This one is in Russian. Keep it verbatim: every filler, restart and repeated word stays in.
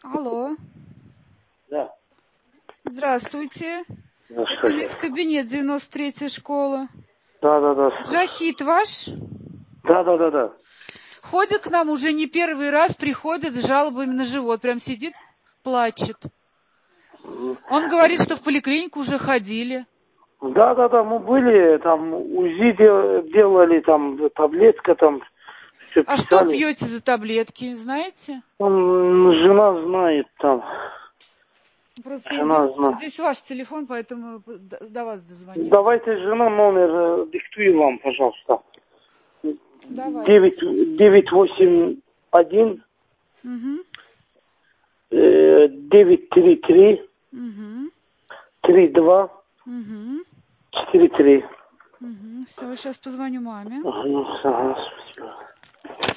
Алло. Да. Здравствуйте. Здравствуйте. Это медкабинет девяносто третья школа. Да, да, да. Джахид ваш? Да, да, да, да. Ходит к нам уже не первый раз, приходит с жалобами на живот. Прям сидит, плачет. Он говорит, что в поликлинику уже ходили. Да, да, да, мы были, там УЗИ дел- делали, там таблетка, там все А что писали. пьете за таблетки, знаете? Там жена знает, там. Просто я Жена здесь, знает. здесь ваш телефон, поэтому до, до вас дозвонилась. Давайте жена номер э, диктую вам, пожалуйста. Давайте. девять восемь один Угу. девять три три Угу. три два Угу. четыре три. Угу. Все, сейчас позвоню маме. Ага, ага, спасибо.